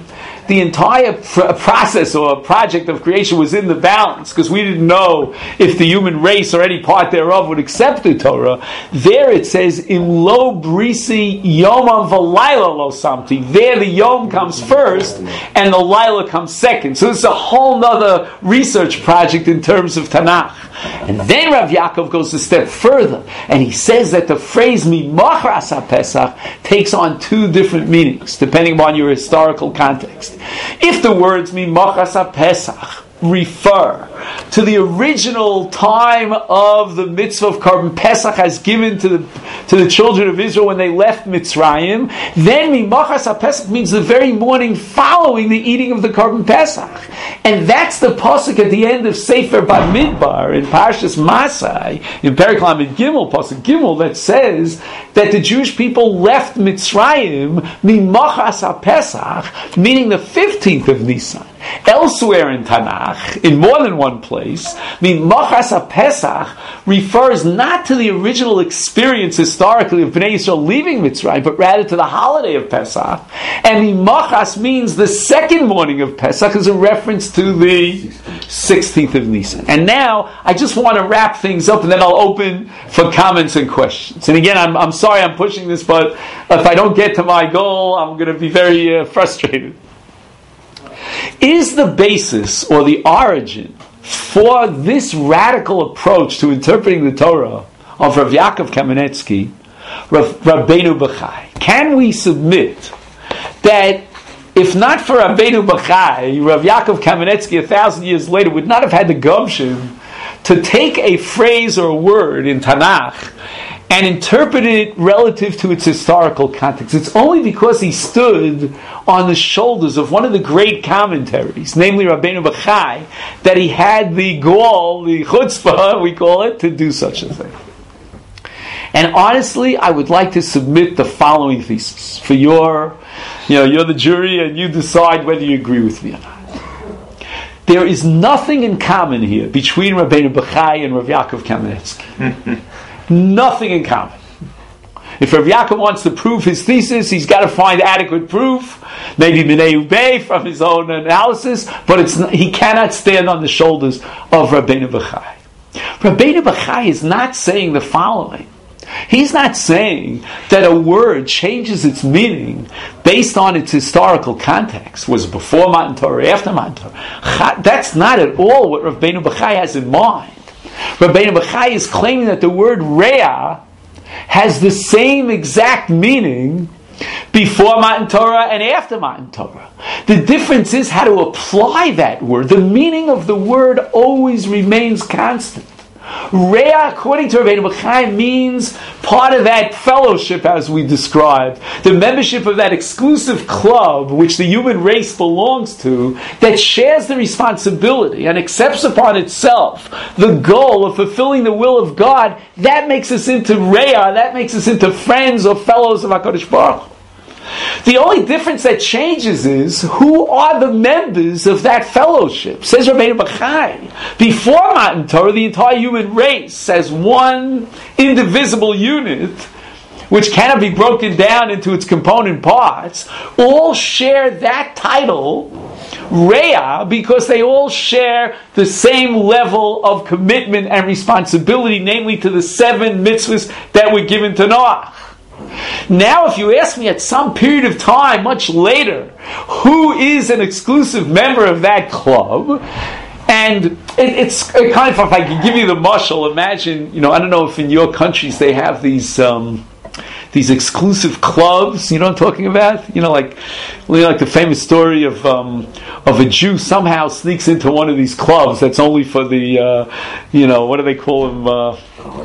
the entire pr- process or project of creation was in the balance, because we didn't know if the human race or any part thereof would accept the Torah. There it says, "Im lo brisi yomam v'layla lo samti." There the yom comes first and the layla comes second. So this is a whole nother research project in terms of Tanakh. And then Rav Yaakov goes a step further, and he says that the phrase "Mimachras HaPesach" takes on two different meanings, depending upon your historical context. If the words "Mimachras HaPesach" refer to the original time of the mitzvah of Korban Pesach as given to the to the children of Israel when they left Mitzrayim, then Mimachras HaPesach means the very morning following the eating of the Korban Pesach. And that's the pasuk at the end of Sefer Bamidbar in Parshas Masai, in Perek Lamed Gimel, pasuk Gimel, that says that the Jewish people left Mitzrayim Mimachras HaPesach, meaning the fifteenth of Nisan. Elsewhere in Tanakh, in more than one place, Mimachras HaPesach refers not to the original experience historically of Bnei Yisrael leaving Mitzrayim, but rather to the holiday of Pesach. And Mimachras means the second morning of Pesach, is a reference to the sixteenth of Nisan. And now, I just want to wrap things up, and then I'll open for comments and questions. And again, I'm, I'm sorry I'm pushing this, but if I don't get to my goal, I'm going to be very uh, frustrated. Is the basis or the origin for this radical approach to interpreting the Torah of Rav Yaakov Kamenetsky, Rav, Rabbeinu Bachai? Can we submit that if not for Rabbeinu Bachai, Rav Yaakov Kamenetsky a thousand years later would not have had the gumption to take a phrase or a word in Tanakh and interpret it relative to its historical context? It's only because he stood on the shoulders of one of the great commentaries, namely Rabbeinu Bachai, that he had the gall, the chutzpah, we call it, to do such a thing. And honestly, I would like to submit the following thesis for your, you know, you're the jury and you decide whether you agree with me or not. There is nothing in common here between Rabbeinu Bachai and Rav Yaakov Kamenetsky. Nothing in common. If Rav Yaakov wants to prove his thesis, he's got to find adequate proof, maybe Minei Ubei from his own analysis, but it's not, he cannot stand on the shoulders of Rabbeinu Bachai. Rabbeinu Bachai is not saying the following. He's not saying that a word changes its meaning based on its historical context. Was it before Matan Torah, after Matan Torah? That's not at all what Rabbeinu Bachai has in mind. Rabbeinu Bachai is claiming that the word Reah has the same exact meaning before Matan Torah and after Matan Torah. The difference is how to apply that word. The meaning of the word always remains constant. Reah, according to Rabbeinu Bachai, means part of that fellowship, as we described, the membership of that exclusive club which the human race belongs to, that shares the responsibility and accepts upon itself the goal of fulfilling the will of God. That makes us into Reah, that makes us into friends or fellows of HaKadosh Baruch Hu. The only difference that changes is who are the members of that fellowship. Says Rabbeinu Bachai, before Matan Torah, the entire human race as one indivisible unit, which cannot be broken down into its component parts, all share that title, Reah, because they all share the same level of commitment and responsibility, namely to the seven mitzvahs that were given to Noach. Now, if you ask me at some period of time, much later, who is an exclusive member of that club, and it, it's kind of, if I can give you the mashal, imagine, you know, I don't know if in your countries they have these um, these exclusive clubs, you know what I'm talking about? You know, like you know, like the famous story of um, of a Jew somehow sneaks into one of these clubs that's only for the, uh, you know, what do they call them? Uh,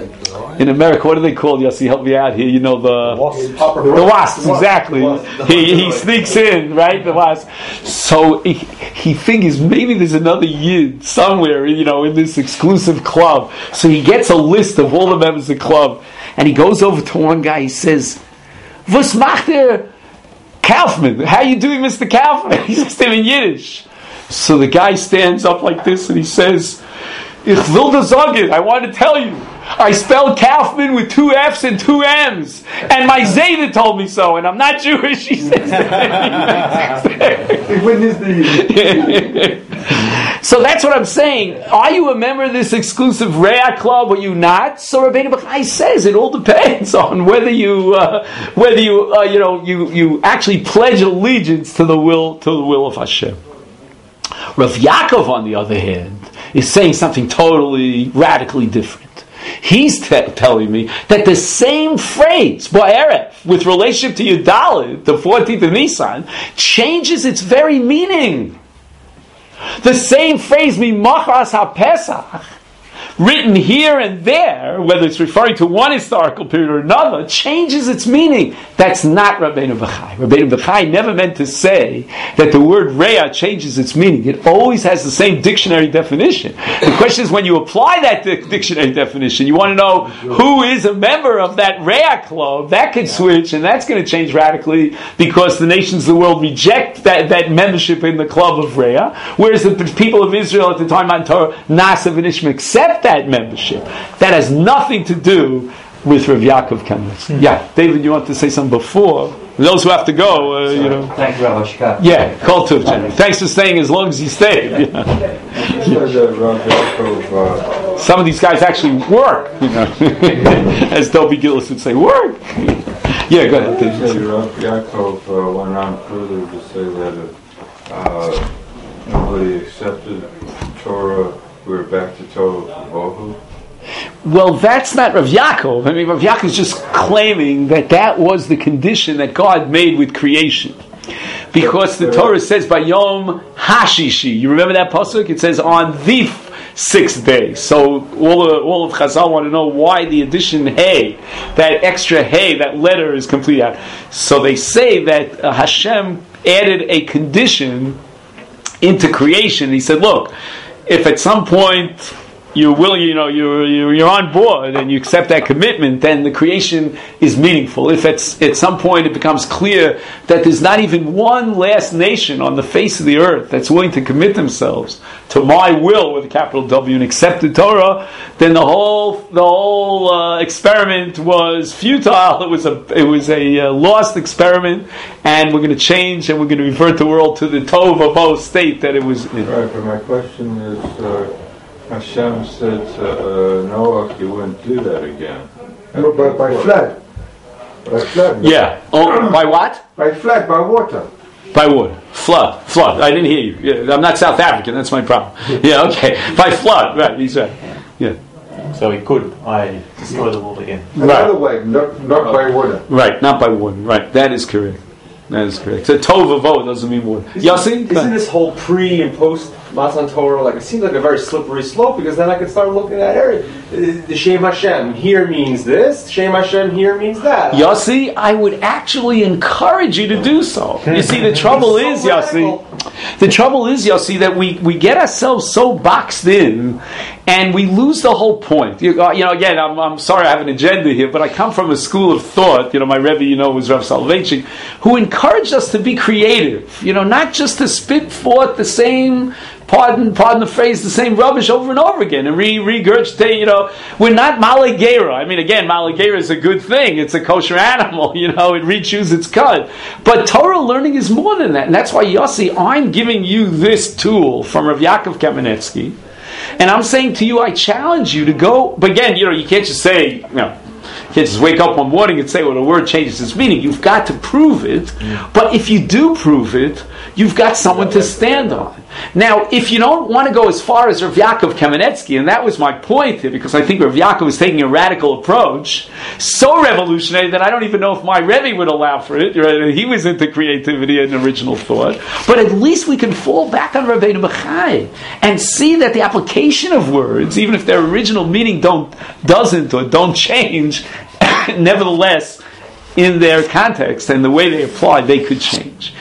in America, what do they call, Yossi, help me out here, you know, the wasps, the wasps exactly. The wasps. He, he sneaks in, right, the wasps. So he, he figures maybe there's another Yid somewhere, you know, in this exclusive club. So he gets a list of all the members of the club, and he goes over to one guy, he says, "Was macht der Kaufman? How you doing, Mister Kaufman?" He says to him in Yiddish. So the guy stands up like this, and he says, "Ich will dir sagen, I want to tell you, I spelled Kaufman with two F's and two M's. And my Zayda told me so, and I'm not Jewish, he says that. So that's what I'm saying. Are you a member of this exclusive Re'ah club or you not? So Rabbeinu Bachai says it all depends on whether you, uh, whether you, uh, you know, you, you actually pledge allegiance to the will, to the will of Hashem. Rav Yaakov, on the other hand, is saying something totally, radically different. He's t- telling me that the same phrase, Ba'erev, with relationship to Yudalit, the fourteenth of Nisan, changes its very meaning. The same phrase, Mimachas HaPesach, written here and there, whether it's referring to one historical period or another, changes its meaning. That's not Rabbeinu Bachai. Rabbeinu Bachai never meant to say that the word Re'ah changes its meaning. It always has the same dictionary definition. The question is, when you apply that di- dictionary definition, you want to know who is a member of that Re'ah club. That could switch, and that's going to change radically because the nations of the world reject that, that membership in the club of Re'ah, whereas the people of Israel at the time of Torah, Na'aseh v'Nishma, accept that membership. That has nothing to do with Rav Yaakov Kamenetsky. Mm-hmm. Yeah, David, you want to say something before? Those who have to go, uh, you know. Thank you, Rabbi Shkar. Yeah, call to Jenny. Thanks for staying as long as you stayed. Yeah. uh, Some of these guys actually work, you know, as Dobie Gillis would say, work. Yeah, go ahead. David. Rav Yaakov uh, went on further to say that if uh, nobody accepted Torah, we're back to Tohu Bohu. Well, that's not Rav Yaakov. I mean, Rav Yaakov is just claiming that that was the condition that God made with creation. Because the Torah says, Bayom Hashishi. You remember that pasuk? It says, on the sixth day. So all of, all of Chazal want to know why the addition Hey, that extra Hey, that letter is complete out. So they say that uh, Hashem added a condition into creation. He said, look, if at some point you're willing, you know, you're, you're you're on board and you accept that commitment, then the creation is meaningful. If it's, at some point it becomes clear that there's not even one last nation on the face of the earth that's willing to commit themselves to my will with a capital W and accept the Torah, then the whole the whole uh, experiment was futile. It was a it was a uh, lost experiment, and we're going to change and we're going to revert the world to the Tov Abo state that it was in. Right, but my question is, uh, Hashem said to uh, Noah, you wouldn't do that again. No, but by flood. By flood. No. Yeah. Oh, by what? By flood, by water. By water. Flood. Flood. I didn't hear you. Yeah, I'm not South African. That's my problem. Yeah, okay. By flood. Right, he's right. Yeah. So he could I destroy the world again. Another way, not, not by water. Right, not by water. Right, that is correct. That is correct. So Tov Avo doesn't mean water. Isn't, Yossi? isn't this whole pre and post Matan Torah, like, it seems like a very slippery slope, because then I could start looking at area. The Shem Hashem here means this, Shem Hashem here means that. Yossi, I would actually encourage you to do so. You see, the trouble so is, Yossi, the trouble is, Yossi, that we, we get ourselves so boxed in and we lose the whole point. You, uh, you know, again, I'm, I'm sorry I have an agenda here, but I come from a school of thought. You know, my Rebbe, you know, was Rav Soloveitchik, who encouraged us to be creative. You know, not just to spit forth the same, pardon, pardon the phrase, the same rubbish over and over again and re regurgitate. You know, we're not Maligera. I mean, again, Maligera is a good thing. It's a kosher animal. You know, it re-chews its cud. But Torah learning is more than that, and that's why, Yossi, I'm giving you this tool from Rav Yaakov Kamenetsky. And I'm saying to you, I challenge you to go. But again, you know, you can't just say, you know, you can't just wake up one morning and say, well, the word changes its meaning. You've got to prove it. Mm. But if you do prove it, you've got someone to stand on. Now, if you don't want to go as far as Rav Yaakov Kamenetsky, and that was my point here, because I think Rav Yaakov is taking a radical approach, so revolutionary that I don't even know if my Rebbe would allow for it. Right? He was into creativity and original thought. But at least we can fall back on Rabbeinu Bachai and see that the application of words, even if their original meaning don't doesn't or don't change, nevertheless, in their context and the way they apply, they could change.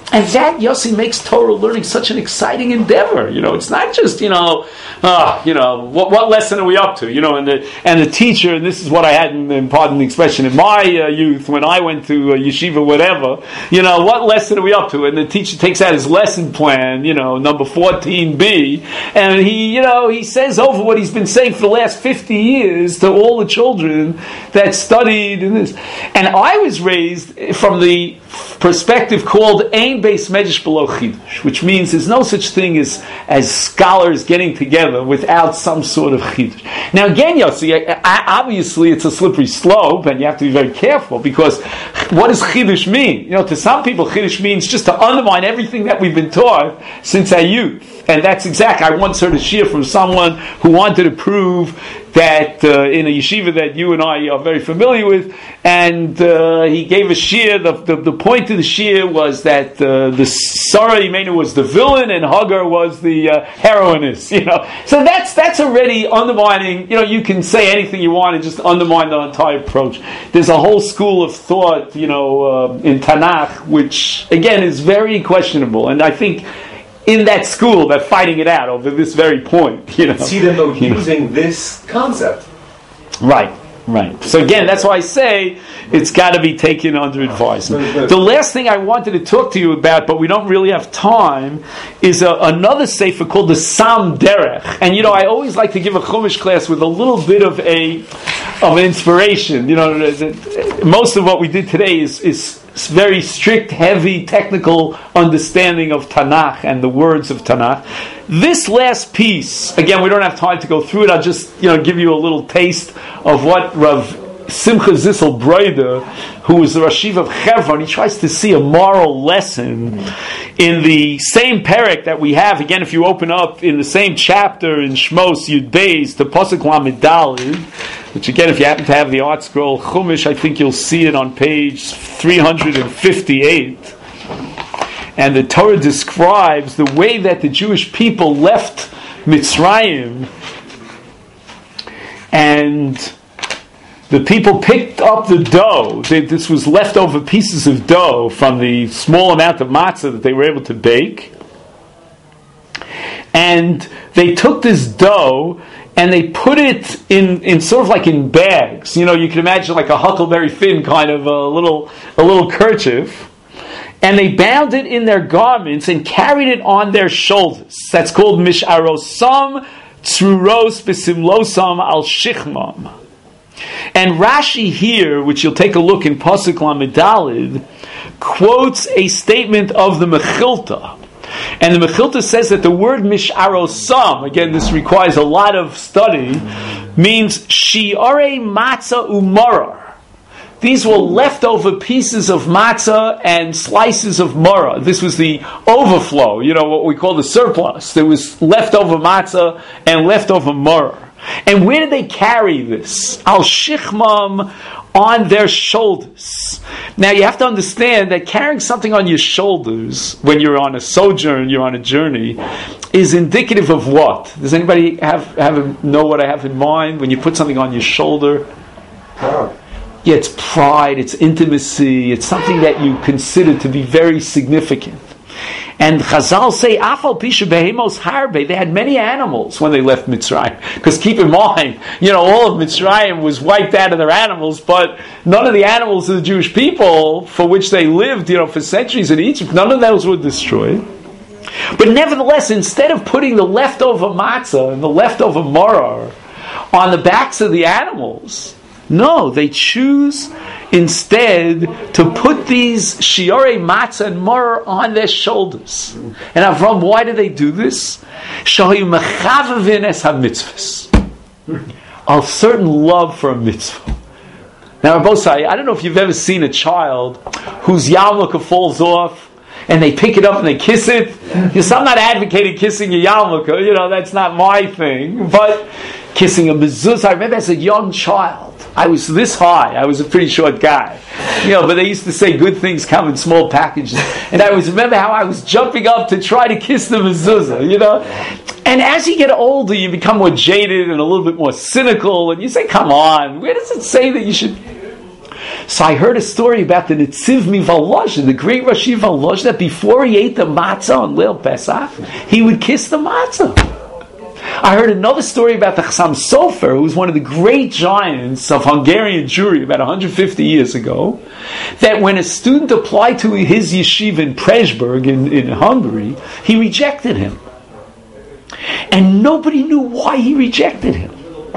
And that, Yossi, makes Torah learning such an exciting endeavor. You know, it's not just, you know, uh, you know, what, what lesson are we up to? You know, and the and the teacher, and this is what I had, in, in pardon the expression, in my uh, youth, when I went to uh, yeshiva, whatever, you know, what lesson are we up to? And the teacher takes out his lesson plan, you know, number fourteen B, and he, you know, he says over what he's been saying for the last fifty years to all the children that studied in this. And I was raised from the perspective called Ein Beis Medrash Below Chidush, which means there's no such thing as, as scholars getting together without some sort of Chidush. Now again, Yossi, obviously it's a slippery slope and you have to be very careful, because what does Chidush mean? You know, to some people Chidush means just to undermine everything that we've been taught since our youth. And that's exactly, I once heard a shir from someone who wanted to prove that uh, in a yeshiva that you and I are very familiar with, and uh, he gave a shir. The, the, the point of the shir was that uh, the Sarah Imenu was the villain and Hagar was the uh, heroinist. You know, so that's that's already undermining. You know, you can say anything you want and just undermine the entire approach. There's a whole school of thought, you know, uh, in Tanakh, which again is very questionable, and I think in that school they're fighting it out over this very point. You know, see them though you using know. this concept. Right, right. So again, that's why I say it's got to be taken under advisement. The last thing I wanted to talk to you about, but we don't really have time, is a, another sefer called the Sam Derech. And you know, I always like to give a Chumash class with a little bit of a of an inspiration. You know, most of what we did today is is very strict, heavy, technical understanding of Tanakh and the words of Tanakh. This last piece, again, we don't have time to go through it. I'll just, you know, give you a little taste of what Rav Simcha Zissel Broida, who was the Rashiv of Chevron, he tries to see a moral lesson in the same parak that we have. Again, if you open up in the same chapter in Shmos Yud Beis to Pasuk Lamed Daled, which again, if you happen to have the Art Scroll Chumash, I think you'll see it on page three hundred fifty-eight. And the Torah describes the way that the Jewish people left Mitzrayim, and the people picked up the dough. They, this was leftover pieces of dough from the small amount of matzah that they were able to bake. And they took this dough and they put it in, in sort of like in bags. You know, you can imagine like a Huckleberry Finn kind of a little a little kerchief. And they bound it in their garments and carried it on their shoulders. That's called Misharosam Tzuros Besimlosam Al Shichmam. And Rashi here, which you'll take a look in Pasuk Lamed Daled, quotes a statement of the Mechilta. And the Mechilta says that the word Misharosam, again this requires a lot of study, means Shi'arei Matzah Umarar. These were leftover pieces of matzah and slices of maror. This was the overflow, you know, what we call the surplus. There was leftover matzah and leftover maror. And where did they carry this? Al shichmam, on their shoulders. Now you have to understand that carrying something on your shoulders when you're on a sojourn, you're on a journey, is indicative of what? Does anybody have, have a, know what I have in mind when you put something on your shoulder? Proud. Yeah, it's pride, it's intimacy, it's something that you consider to be very significant. And Chazal say, Achal Pisha Behemos Harbe, they had many animals when they left Mitzrayim. Because keep in mind, you know, all of Mitzrayim was wiped out of their animals, but none of the animals of the Jewish people for which they lived, you know, for centuries in Egypt, none of those were destroyed. But nevertheless, instead of putting the leftover matzah and the leftover maror on the backs of the animals, no, they choose instead to put these shiorei matzah and maror on their shoulders. And Avram, why do they do this? Shahayu mechavavin es ha-mitzvahs. A certain love for a mitzvah. Now, Rabosai, I don't know if you've ever seen a child whose yarmulke falls off and they pick it up and they kiss it. Because I'm not advocating kissing your yarmulke, you know, that's not my thing. But kissing a mezuzah, I remember as a young child, I was this high. I was a pretty short guy. You know, but they used to say good things come in small packages. And I always remember how I was jumping up to try to kiss the mezuzah, you know. And as you get older, you become more jaded and a little bit more cynical. And you say, come on, where does it say that you should... So I heard a story about the Netziv Mivolozhin, the great Rashi Volozhin, that before he ate the matzah on Leil Pesach, he would kiss the matzah. I heard another story about the Chassam Sofer, who was one of the great giants of Hungarian Jewry about one hundred fifty years ago, that when a student applied to his yeshiva in Pressburg in, in Hungary, he rejected him. And nobody knew why he rejected him.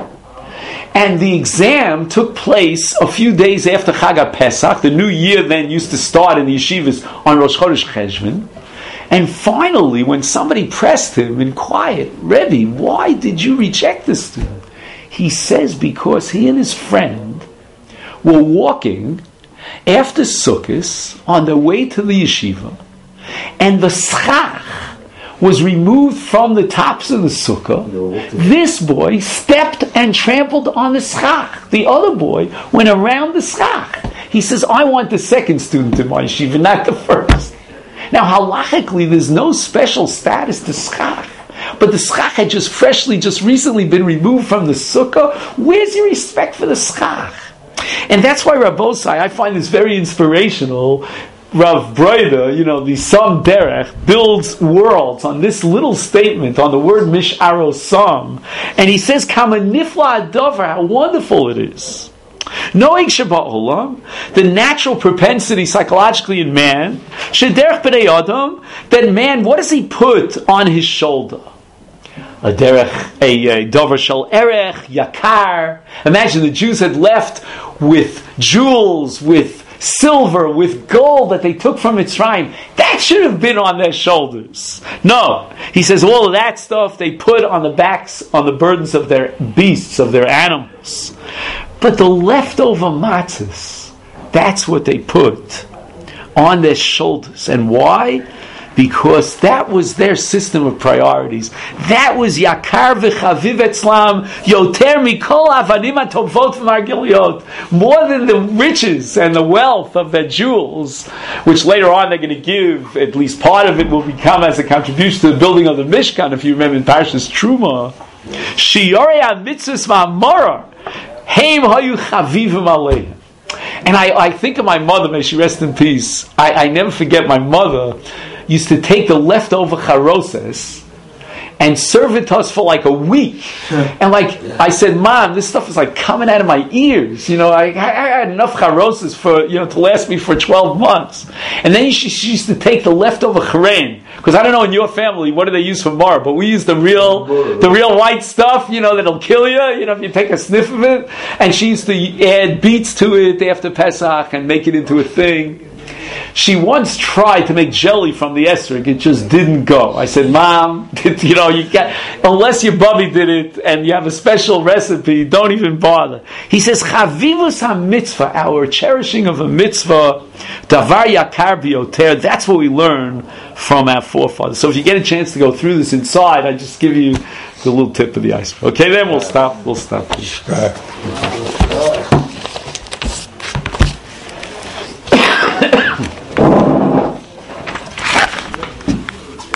And the exam took place a few days after Chag HaPesach. The new year then used to start in the yeshivas on Rosh Chodesh Cheshvan. And finally, when somebody pressed him in quiet, Rebbe, why did you reject this student? He says because he and his friend were walking after Sukkot on their way to the yeshiva, and the schach was removed from the tops of the sukkah. This boy stepped and trampled on the schach. The other boy went around the schach. He says, I want the second student in my yeshiva, not the first. Now, halachically, there's no special status to schach. But the schach had just freshly, just recently been removed from the sukkah. Where's your respect for the schach? And that's why Rabbosai, I find this very inspirational. Rav Broida, you know, the Sam Derech, builds worlds on this little statement, on the word Mish'aro Sam. And he says, Kama nifla adover, how wonderful it is. Knowing Shabbat the natural propensity psychologically in man, Shederech b'nei Adam, that man, what does he put on his shoulder? A derech, a dover shel erech, yakar. Imagine the Jews had left with jewels, with silver, with gold that they took from Mitzrayim. That should have been on their shoulders. No. He says all of that stuff they put on the backs, on the burdens of their beasts, of their animals. But the leftover matzahs, that's what they put on their shoulders. And why? Because that was their system of priorities. That was yakar v'chaviv etzlam yoter mikol avanim hatovot v'margiliot. More than the riches and the wealth of their jewels, which later on they're going to give, at least part of it will become as a contribution to the building of the Mishkan, if you remember in Parashas Truma. Shiyorei ha-mitzvahs v'hamorah heim hayu chavivim aleihim. And I, I think of my mother, may she rest in peace. I, I never forget my mother used to take the leftover charoses and serve it to us for like a week. And like I said, Mom, this stuff is like coming out of my ears. You know, I, I, I had enough charoses for, you know, to last me for twelve months. And then she, she used to take the leftover charein. Because I don't know in your family, what do they use for mar? But we use the real, the real white stuff, you know, that'll kill you, you know, if you take a sniff of it. And she used to add beets to it after Pesach and make it into a thing. She once tried to make jelly from the esrog. It just didn't go. I said, Mom, you know, you got, unless your bubby did it and you have a special recipe, don't even bother. He says, Chavivus ha-mitzvah, our cherishing of a mitzvah, davar yakar bioter, that's what we learn from our forefathers. So if you get a chance to go through this inside, I just give you the little tip of the iceberg. Okay, then we'll stop. We'll stop.